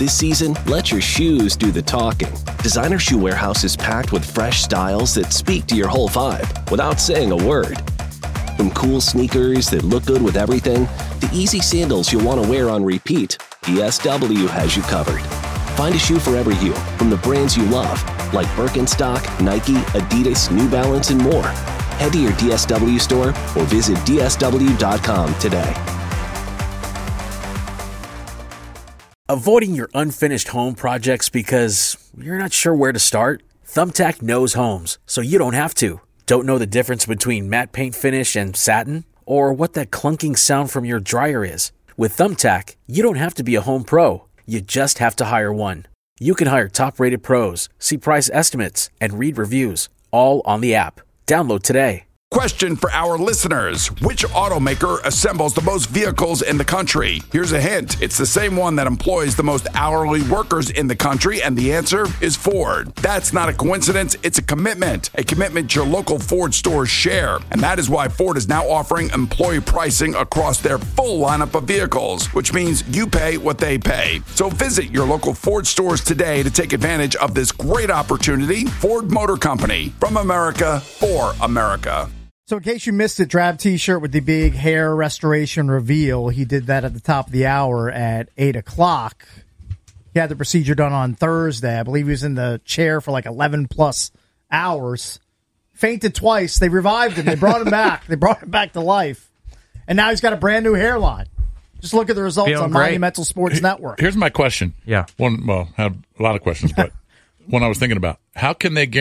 This season, let your shoes do the talking. Designer Shoe Warehouse is packed with fresh styles that speak to your whole vibe without saying a word. From cool sneakers that look good with everything, to easy sandals you'll want to wear on repeat, DSW has you covered. Find a shoe for every you, from the brands you love, like Birkenstock, Nike, Adidas, New Balance, and more. Head to your DSW store or visit DSW.com today. Avoiding your unfinished home projects because you're not sure where to start? Thumbtack knows homes, so you don't have to. Don't know the difference between matte paint finish and satin? Or what that clunking sound from your dryer is? With Thumbtack, you don't have to be a home pro. You just have to hire one. You can hire top-rated pros, see price estimates, and read reviews, all on the app. Download today. Question for our listeners. Which automaker assembles the most vehicles in the country? Here's a hint. It's the same one that employs the most hourly workers in the country, and the answer is Ford. That's not a coincidence. It's a commitment your local Ford stores share. And that is why Ford is now offering employee pricing across their full lineup of vehicles, which means you pay what they pay. So visit your local Ford stores today to take advantage of this great opportunity. Ford Motor Company, from America, for America. So in case you missed it, Drab T-shirt with the big hair restoration reveal. He did that at the top of the hour at 8 o'clock. He had the procedure done on Thursday. I believe he was in the chair for like 11-plus hours. Fainted twice. They revived him. They brought him back. They brought him back to life. And now he's got a brand new hairline. Just look at the results on Monumental Sports Network. Here's my question. Yeah. I have a lot of questions, but one I was thinking about. How can the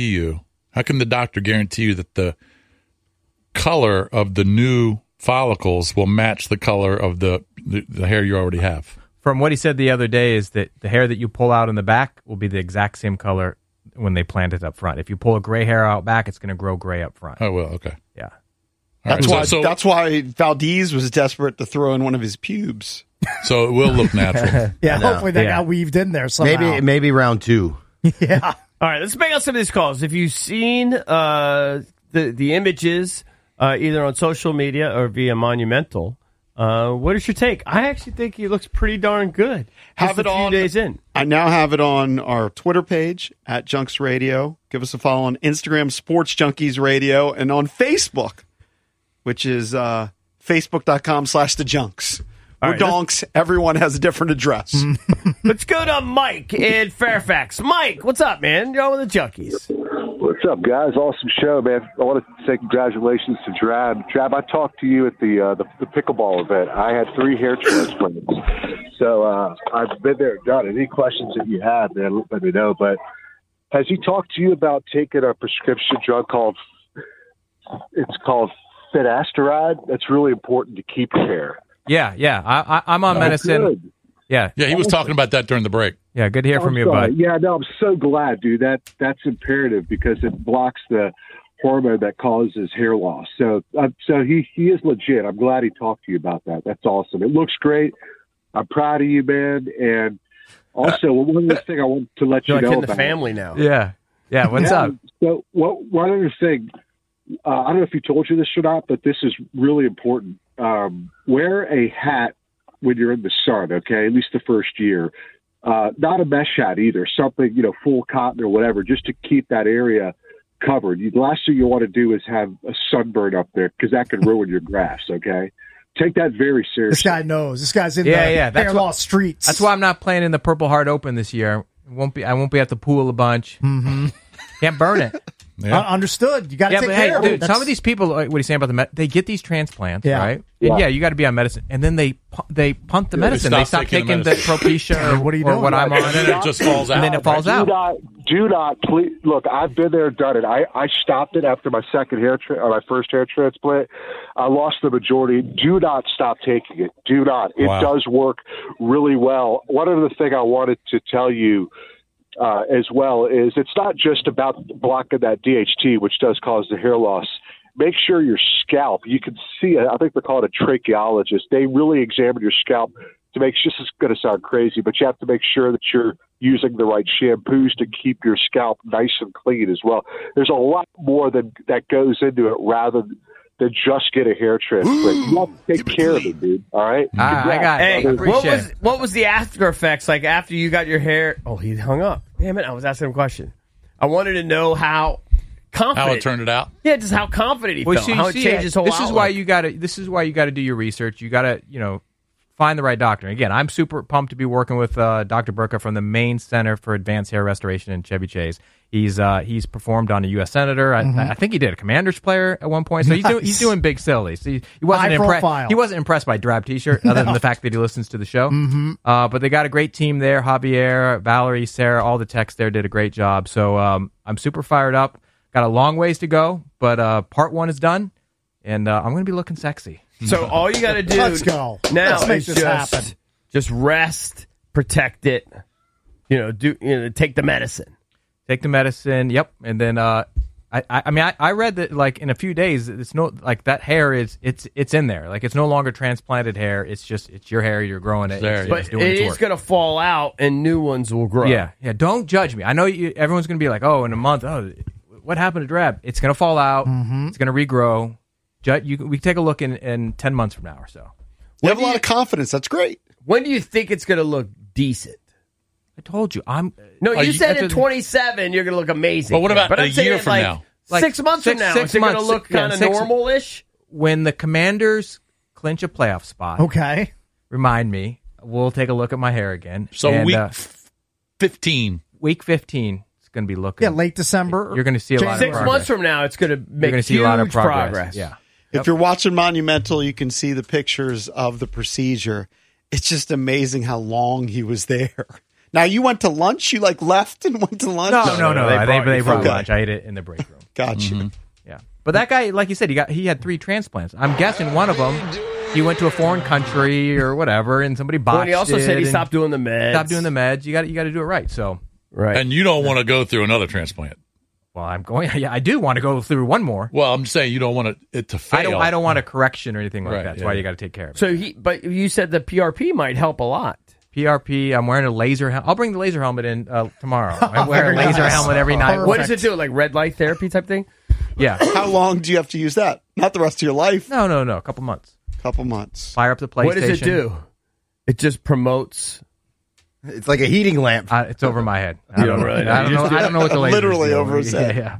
doctor guarantee you that the color of the new follicles will match the color of the hair you already have? From what he said the other day is that the hair that you pull out in the back will be the exact same color when they plant it up front. If you pull a gray hair out back, it's going to grow gray up front. Oh, well, okay. Yeah. That's why Valdez was desperate to throw in one of his pubes. So it will look natural. Yeah, hopefully that got weaved in there somehow. Maybe round two. Yeah. All right, let's make out some of these calls. If you've seen the images either on social media or via Monumental, what is your take? I actually think he looks pretty darn good. Have it on. Days in. I now have it on our Twitter page at Junks Radio. Give us a follow on Instagram, Sports Junkies Radio, and on Facebook, which is facebook.com/the Junks. We're donks. Everyone has a different address. Let's go to Mike in Fairfax. Mike, what's up, man? You're on with the Junkies. What's up, guys? Awesome show, man. I want to say congratulations to Drab. Drab, I talked to you at the pickleball event. I had 3 hair transplants. So I've been there and done it. Any questions that you have, man, let me know. But has he talked to you about taking a prescription drug called finasteride? That's really important to keep your hair. Yeah. I'm on medicine. Good. Yeah, he was talking about that during the break. Yeah, good to hear from you, bud. Yeah, no, I'm so glad, dude. That's imperative because it blocks the hormone that causes hair loss. So he is legit. I'm glad he talked to you about that. That's awesome. It looks great. I'm proud of you, man. And also, one other thing I want to let you know in about. the family now. Yeah. What's up? So, one other thing. I don't know if he told you this or not, but this is really important. Wear a hat when you're in the sun, okay? At least the first year. Not a mesh hat either. Something, full cotton or whatever, just to keep that area covered. The last thing you want to do is have a sunburn up there because that could ruin your grass, okay? Take that very seriously. This guy knows. This guy's in the hair loss streets. That's why I'm not playing in the Purple Heart Open this year. I won't be at the pool a bunch. Mm-hmm. Can't burn it. Yeah. Understood. You got to take care of it. Some of these people, what are you saying about they get these transplants, right? And you got to be on medicine, and then they punt the medicine. They stop taking the Propecia or what I'm on, and then it just falls out. And then it falls out. Do not, please. Look, I've been there and done it. I stopped it after my my first hair transplant. I lost the majority. Do not stop taking it. Do not. It does work really well. One other thing I wanted to tell you as well is it's not just about blocking that DHT, which does cause the hair loss. Make sure your scalp, you can see, I think they call it a tracheologist. They really examine your scalp to make sure, this is going to sound crazy, but you have to make sure that you're using the right shampoos to keep your scalp nice and clean as well. There's a lot more that goes into it rather than just get a hair transplant. You have to take care of it, dude. All right? I got it. Hey, what was the after effects like after you got your hair? Oh, he hung up. Damn it! I was asking him a question. I wanted to know how confident. How it turned out? Yeah, just how confident he felt. How it changed his whole This outlook. is why you got to do your research. You got to, find the right doctor. Again, I'm super pumped to be working with Dr. Burka from the Maine Center for Advanced Hair Restoration in Chevy Chase. He's performed on a U.S. senator. I think he did a Commander's player at one point. So he's doing big sillies. He wasn't impressed. He wasn't impressed by Drab T-shirt, other than the fact that he listens to the show. But they got a great team there. Javier, Valerie, Sarah, all the techs there did a great job. So I'm super fired up. Got a long ways to go, but part one is done, and I'm going to be looking sexy. So all you got to do Let's go. now Let's make is this happen. just rest, protect it, take the medicine. Take the medicine, yep, and then I read that like in a few days it's no like that hair it's in there, like it's no longer transplanted hair. It's your hair. You're growing it, but it is going to fall out and new ones will grow. Yeah. Don't judge me. I know everyone's going to be like, oh, in a month, what happened to Drab? It's going to fall out. It's going to regrow. We can take a look in 10 months from now or so. You have a lot of confidence. That's great. When do you think it's going to look decent? I told you. You said at 27 you're going to look amazing. But what about a year from now? 6 months from now, is it going to look kind of normal-ish? When the Commanders clinch a playoff spot, okay, remind me. We'll take a look at my hair again. So week 15. Week 15. Going to be looking. Yeah, late December. You're going to see a lot of progress. 6 months from now, it's going to make huge a lot of progress. Yeah. If you're watching Monumental, you can see the pictures of the procedure. It's just amazing how long he was there. Now, you went to lunch? You left and went to lunch? No. They brought lunch. I ate it in the break room. Gotcha. Yeah. But that guy, like you said, he had 3 transplants. I'm guessing one of them, he went to a foreign country or whatever, and somebody botched it. He also said he stopped doing the meds. Stopped doing the meds. You got to do it right. So. Right. And you don't want to go through another transplant. Well, Yeah, I do want to go through one more. Well, I'm saying you don't want it to fail. I don't want a correction or anything like that. That's why you got to take care of it. But you said the PRP might help a lot. PRP. I'm wearing a laser helmet. I'll bring the laser helmet in tomorrow. I wear a laser helmet every night. What does it do? Like red light therapy type thing? Yeah. How long do you have to use that? Not the rest of your life. No. A couple months. Fire up the PlayStation. What does it do? It just promotes. It's like a heating lamp. It's over my head. I don't know what the laser literally is over his head. Yeah.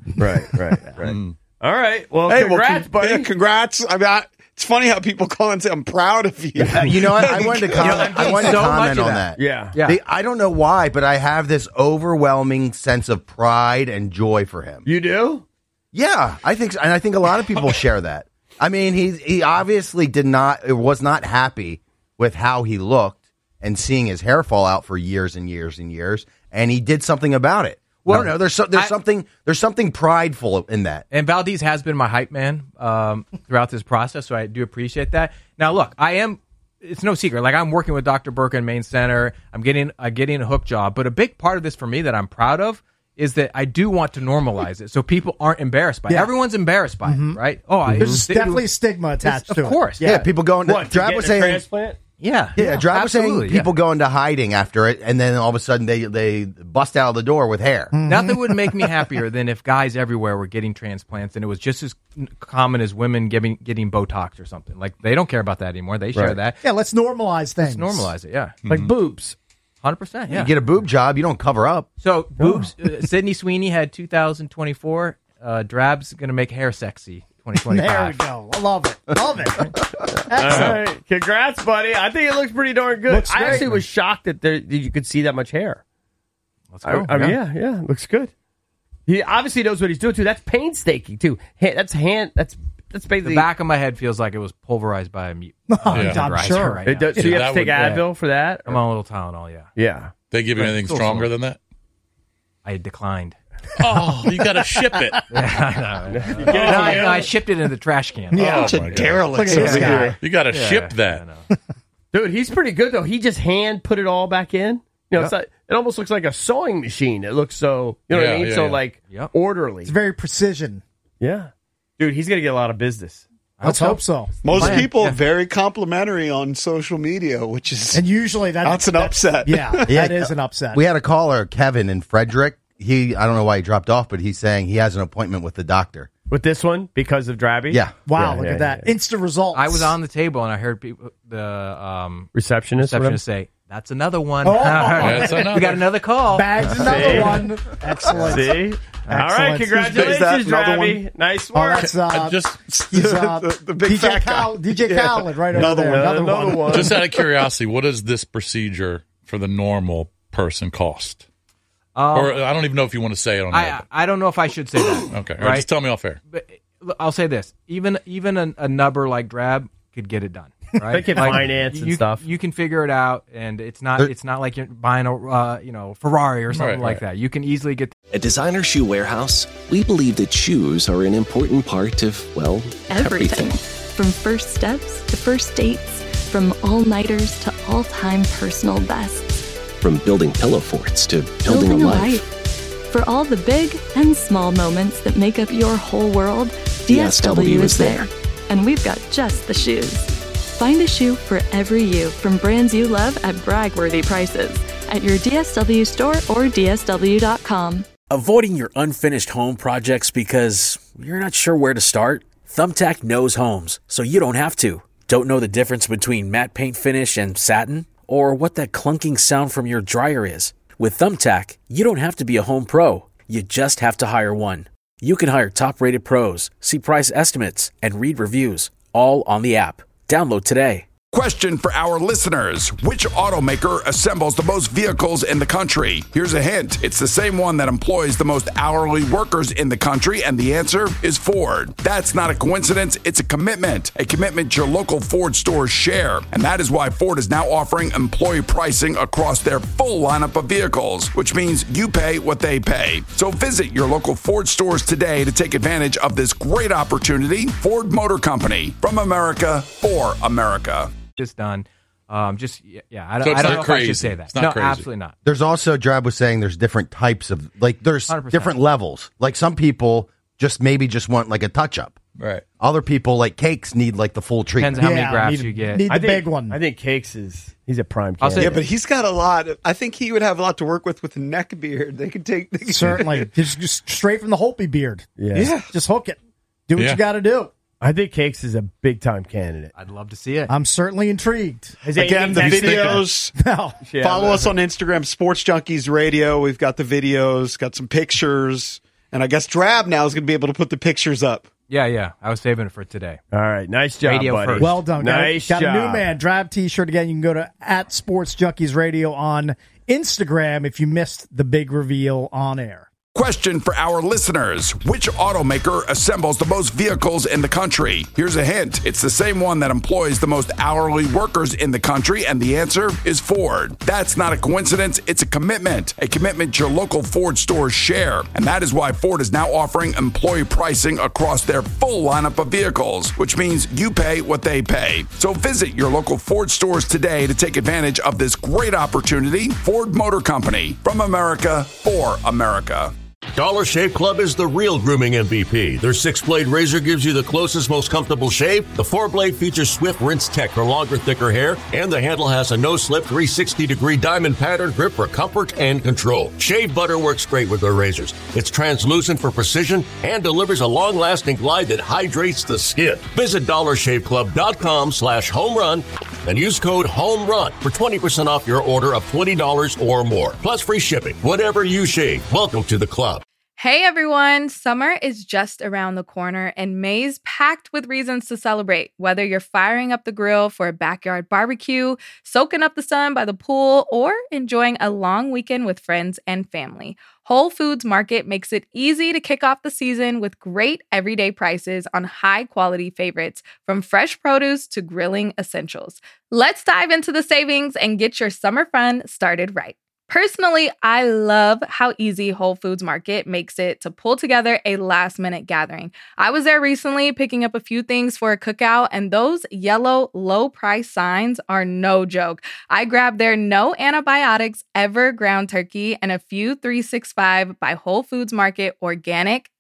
Right. All right. Well, hey, congrats, buddy. Yeah, congrats. It's funny how people call and say, "I'm proud of you." You know what? I wanted to comment. I wanted to comment on that. Yeah. I don't know why, but I have this overwhelming sense of pride and joy for him. You do? Yeah, I think, and I think a lot of people share that. I mean, he obviously was not happy with how he looked and seeing his hair fall out for years and years and years, and he did something about it. Well, no, there's something prideful in that. And Valdez has been my hype man throughout this process, so I do appreciate that. Now, look, it's no secret. Like, I'm working with Dr. Burka in Maine Center. I'm getting a hook job, but a big part of this for me that I'm proud of is that I do want to normalize it so people aren't embarrassed by it. Everyone's embarrassed by it, right? There's definitely a stigma attached to it. Of course. Yeah, people going to Drab was saying transplant? Yeah, Drab was saying people go into hiding after it, and then all of a sudden they bust out of the door with hair. Nothing would make me happier than if guys everywhere were getting transplants, and it was just as common as women getting Botox or something. Like, they don't care about that anymore. They share that. Yeah, let's normalize things. Let's normalize it, yeah. Like boobs. 100%, yeah. You get a boob job, you don't cover up. So, boobs, Sydney Sweeney had 2024. Drab's going to make hair sexy. 2025. There we go. I love it. Love it. All right. Congrats, buddy. I think it looks pretty darn good. Looks I great, actually was shocked that you could see that much hair. Let's go. Yeah, looks good. He obviously knows what he's doing too. That's painstaking too. That's basically the back of my head feels like it was pulverized by a mute. I'm sure. Right now. So you have to take Advil for that? I'm on a little Tylenol, yeah. Yeah. They give you anything stronger than that? I declined. Oh, you got to ship it. I shipped it in the trash can. Yeah, It's a derelict over here. You got to ship that. Dude, he's pretty good though. He just hand put it all back in. It's like, it almost looks like a sewing machine. It looks so, what I mean? So orderly. It's very precision. Yeah. Dude, he's going to get a lot of business. Let's hope so. Most people are very complimentary on social media, which is and usually that's an upset. Yeah, that is an upset. We had a caller, Kevin in Frederick. I don't know why he dropped off, but he's saying he has an appointment with the doctor. With this one, because of Drabby? Yeah. Wow, look at that. Instant results. I was on the table and I heard people, the receptionist say, "That's another one." Oh, That's another. We got another call. Bags another one. Excellent. See? All right, congratulations, Drabby. Nice Oh, work. that's the he's, big DJ fat guy. DJ Khaled right over there. Another one. Just out of curiosity, what does this procedure for the normal person cost? Or I don't even know if you want to say it on air. I don't know if I should say that. Okay, all right, just tell me off air. But I'll say this: even a nubber like Drab could get it done. Right? They can finance and stuff. You can figure it out, and it's not like you're buying a Ferrari or something like that. You can easily get. At Designer Shoe Warehouse, we believe that shoes are an important part of, well, everything. From first steps to first dates, from all-nighters to all-time personal bests. From building pillow forts to building a life. For all the big and small moments that make up your whole world, DSW is there. And we've got just the shoes. Find a shoe for every you from brands you love at brag-worthy prices at your DSW store or DSW.com. Avoiding your unfinished home projects because you're not sure where to start? Thumbtack knows homes, so you don't have to. Don't know the difference between matte paint finish and satin? Or what that clunking sound from your dryer is? With Thumbtack, you don't have to be a home pro. You just have to hire one. You can hire top-rated pros, see price estimates, and read reviews, all on the app. Download today. Question for our listeners. Which automaker assembles the most vehicles in the country? Here's a hint. It's the same one that employs the most hourly workers in the country, and the answer is Ford. That's not a coincidence. It's a commitment your local Ford stores share. And that is why Ford is now offering employee pricing across their full lineup of vehicles, which means you pay what they pay. So visit your local Ford stores today to take advantage of this great opportunity. Ford Motor Company, from America for America. This done. I don't So it's know not if I should crazy. say that. It's not No, crazy. absolutely not. There's also, Drab was saying, there's different types of, there's 100%. different levels. Like some people just want like a touch up. Right. Other people, like Cakes, need like the full treatment. Depends how many grafts you get. Need the big one. I think Cakes he's a prime I'll say- candidate. Yeah, but he's got a lot. I think he would have a lot to work with the neck beard. They could take. Certainly. just straight from the Holtby beard. Yeah. Just hook it. Do what Yeah. you got to do. I think Cakes is a big-time candidate. I'd love to see it. I'm certainly intrigued. Again, the videos. No. Yeah, Follow us on Instagram, Sports Junkies Radio. We've got the videos, got some pictures, and I guess Drab now is going to be able to put the pictures up. Yeah. I was saving it for today. All right, nice job, Radio buddy. first. Well done. Nice got job. a new man. Drab T-shirt again. You can go to @SportsJunkiesRadio on Instagram if you missed the big reveal on air. Question for our listeners. Which automaker assembles the most vehicles in the country? Here's a hint. It's the same one that employs the most hourly workers in the country, and the answer is Ford. That's not a coincidence. It's a commitment your local Ford stores share. And that is why Ford is now offering employee pricing across their full lineup of vehicles, which means you pay what they pay. So visit your local Ford stores today to take advantage of this great opportunity. Ford Motor Company, from America for America. Dollar Shave Club is the real grooming MVP. Their 6-blade razor gives you the closest, most comfortable shave. The 4-blade features Swift Rinse Tech for longer, thicker hair, and the handle has a no-slip 360-degree diamond pattern grip for comfort and control. Shave butter works great with their razors. It's translucent for precision and delivers a long-lasting glide that hydrates the skin. Visit DollarShaveClub.com/homerun and use code HOMERUN for 20% off your order of $20 or more, plus free shipping. Whatever you shave, welcome to the club. Hey everyone, summer is just around the corner and May's packed with reasons to celebrate. Whether you're firing up the grill for a backyard barbecue, soaking up the sun by the pool, or enjoying a long weekend with friends and family, Whole Foods Market makes it easy to kick off the season with great everyday prices on high-quality favorites, from fresh produce to grilling essentials. Let's dive into the savings and get your summer fun started right. Personally, I love how easy Whole Foods Market makes it to pull together a last-minute gathering. I was there recently picking up a few things for a cookout, and those yellow low-price signs are no joke. I grabbed their no antibiotics ever ground turkey and a few 365 by Whole Foods Market organic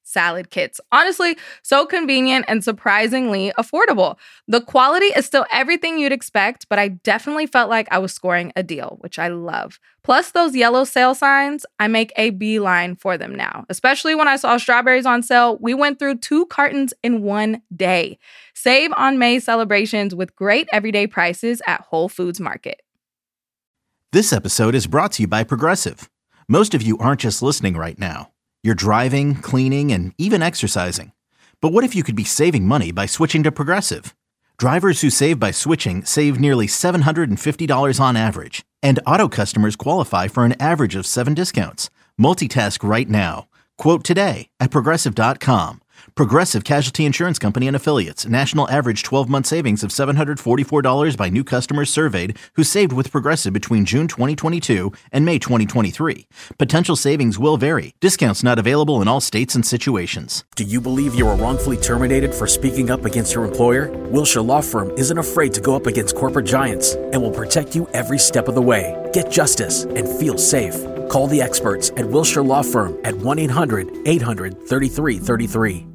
salad kits. Honestly, so convenient and surprisingly affordable. The quality is still everything you'd expect, but I definitely felt like I was scoring a deal, which I love. Plus those yellow sale signs, I make a beeline for them now. Especially when I saw strawberries on sale, we went through 2 cartons in one day. Save on May celebrations with great everyday prices at Whole Foods Market. This episode is brought to you by Progressive. Most of you aren't just listening right now. You're driving, cleaning, and even exercising. But what if you could be saving money by switching to Progressive? Drivers who save by switching save nearly $750 on average. And auto customers qualify for an average of 7 discounts. Multitask right now. Quote today at Progressive.com. Progressive Casualty Insurance Company and Affiliates. National average 12-month savings of $744 by new customers surveyed who saved with Progressive between June 2022 and May 2023. Potential savings will vary. Discounts not available in all states and situations. Do you believe you were wrongfully terminated for speaking up against your employer? Wilshire Law Firm isn't afraid to go up against corporate giants and will protect you every step of the way. Get justice and feel safe. Call the experts at Wilshire Law Firm at 1-800-800-3333.